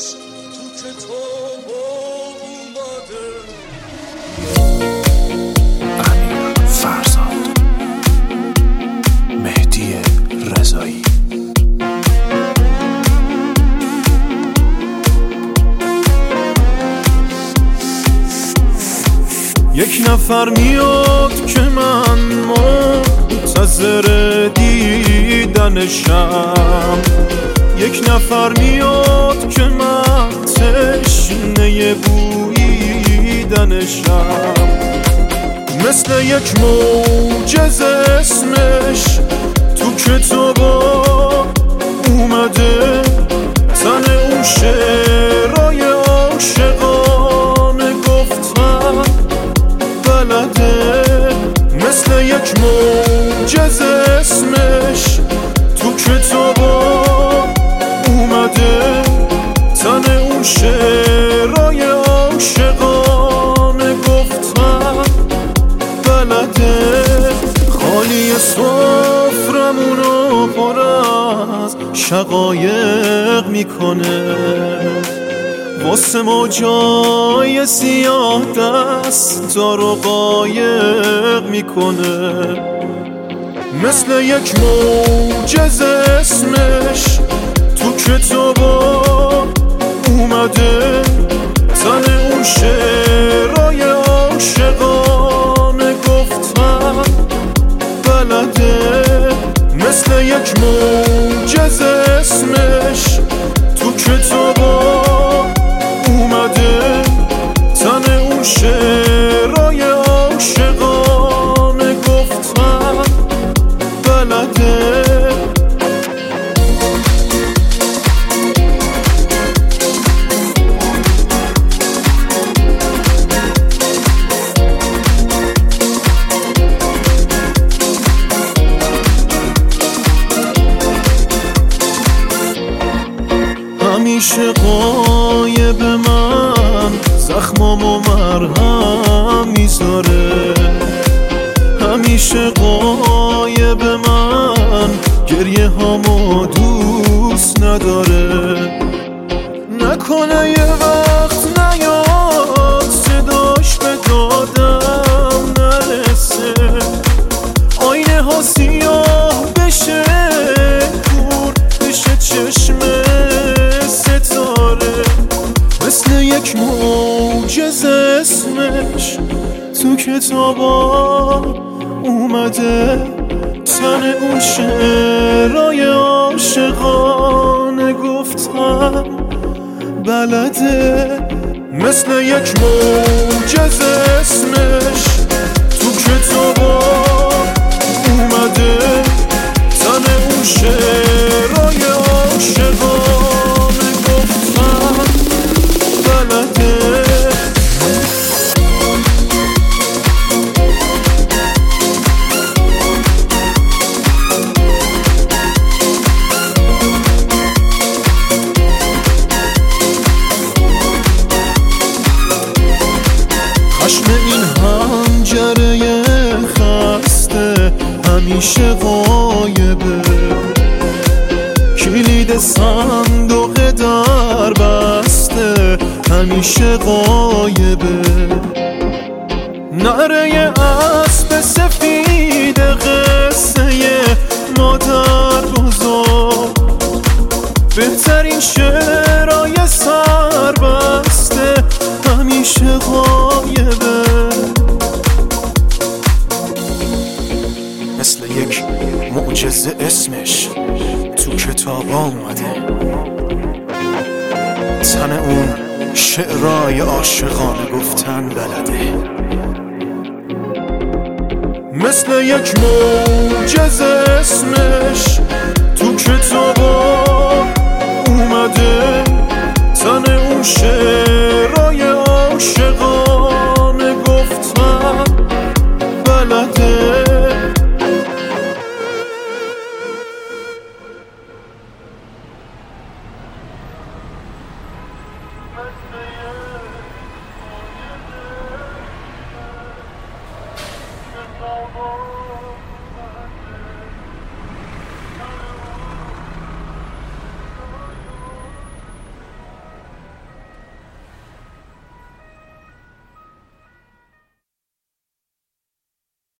اسمش تو کتاب اومده. امیر فرزاد، مهدی رضایی. یک نفر میاد که من منتظر دیدنشم، یک نفر میاد که من تشنه بوییدنشم، مثل یک معجزه اسمش تو کتابا اومده، تن اون شعرهای عاشقانه گفتن بلده، مثل یک معجزه اسمش تو کتابا اومده، تن اون شعرهای عاشقانه گفتن بلده، خالی سفرمونو پر از شقایق میکنه، واسه ما جای سیاه دستا رو قایق میکنه، مثل یک معجزه اسمش تو کتابا اومده، تن اون شعرهای عاشقانه گفتن بلده، مثل یک معجزه اسمش تو کتابا اومده، تن اون شعرهای عاشقانه گفتن بلده. همیشه غایب من زخمامو مرهم میذاره، همیشه غایب من گریه هامو دوست نداره، نکنه یه وقت نیاد صداش به دادم نرسه، آینه ها سیاه بشه کور بشه چشم ستاره، مثل یک معجزه اسمش تو کتابا اومده، تن اون شعرهای عاشقانه گفتن بلده، مثل یک معجزه اسمش تو کتابا اومده، تن اون شعرهای عاشقانه گفتن بلده. خشم این حنجره خسته همیشه غایبه، کلید صندوق در بسته همیشه غایبه، نعره اسب سفید قصه مادر بزرگ، بهترین شعرهای سربسته همیشه غایبه، مثل یک معجزه اسمش تو کتابا اومده، تن اون شعرهای عاشقانه گفتن بلده، مثل یک معجزه اسمش تو کتابا